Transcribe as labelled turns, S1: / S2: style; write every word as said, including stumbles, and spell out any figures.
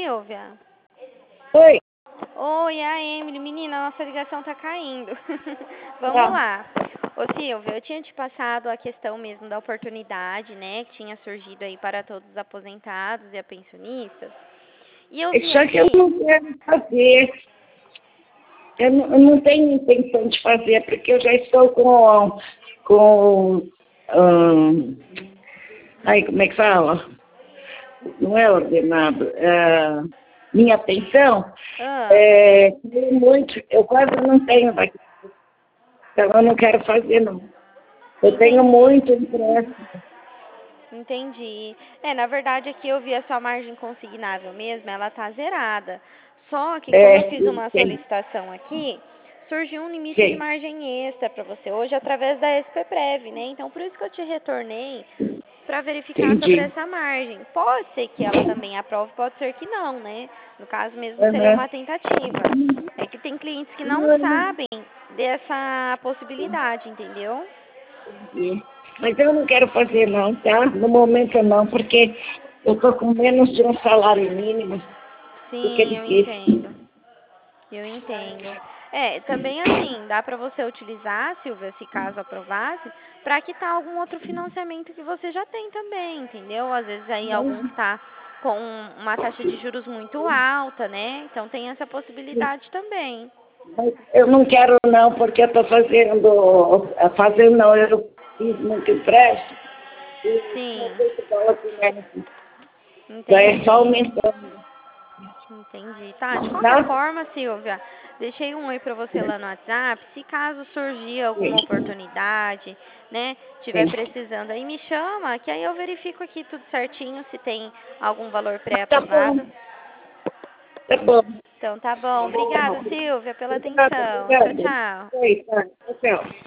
S1: Silvia.
S2: Oi.
S1: Oi, é a Emily. Menina, nossa ligação tá caindo. Vamos
S2: Tá.
S1: lá. Ô Silvia, eu tinha te passado a questão mesmo da oportunidade, né, que tinha surgido aí para todos os aposentados e a pensionistas. E eu vi
S2: Só que eu
S1: aqui...
S2: não quero fazer. Eu não, eu não tenho intenção de fazer, porque eu já estou com... com hum, aí, como é que fala? Não é ordenado. É, minha pensão
S1: Ah,
S2: é muito... Eu quase não tenho daqui. Então eu não quero fazer, não. Eu tenho
S1: entendi.
S2: muito empréstimo.
S1: Entendi. É, na verdade aqui eu vi a sua margem consignável mesmo, ela tá zerada. Só que como eu
S2: É,
S1: fiz uma
S2: tem,
S1: solicitação aqui, surgiu um limite de
S2: tem.
S1: margem extra para você hoje através da S P Prev, né? Então por isso que eu te retornei para verificar sobre
S2: Entendi.
S1: essa margem. Pode ser que ela também aprove, pode ser que não, né? No caso mesmo seria
S2: Aham.
S1: uma tentativa. É que tem clientes que não sabem dessa possibilidade, entendeu?
S2: Entendi. Mas eu não quero fazer não, tá? No momento não, porque eu estou com menos de um salário mínimo. Fica
S1: Sim, eu
S2: difícil.
S1: entendo. Eu entendo. É, também assim, dá para você utilizar, Silvia, se caso aprovasse, para quitar algum outro financiamento que você já tem também, entendeu? Às vezes aí algum que está com uma taxa de juros muito alta, né? Então tem essa possibilidade também.
S2: Mas eu não quero não, porque eu estou fazendo, fazendo não, eu fiz muito empréstimo e não
S1: Sim,
S2: sei se dólar conhece. Já é só
S1: entendi.
S2: aumentando.
S1: Entendi. Tá, de qualquer
S2: Tá?
S1: forma, Silvia, deixei um oi pra você lá no WhatsApp. Se caso surgir alguma
S2: Sim,
S1: oportunidade, né, tiver
S2: sim.
S1: precisando aí, me chama, que aí eu verifico aqui tudo certinho, se tem algum valor
S2: Tá bom,
S1: pré-aprovado.
S2: tá bom.
S1: Então tá bom. Obrigada, Silvia, pela
S2: Obrigada,
S1: atenção. Tchau,
S2: obrigada.
S1: tchau.
S2: Oi, tá. Tchau.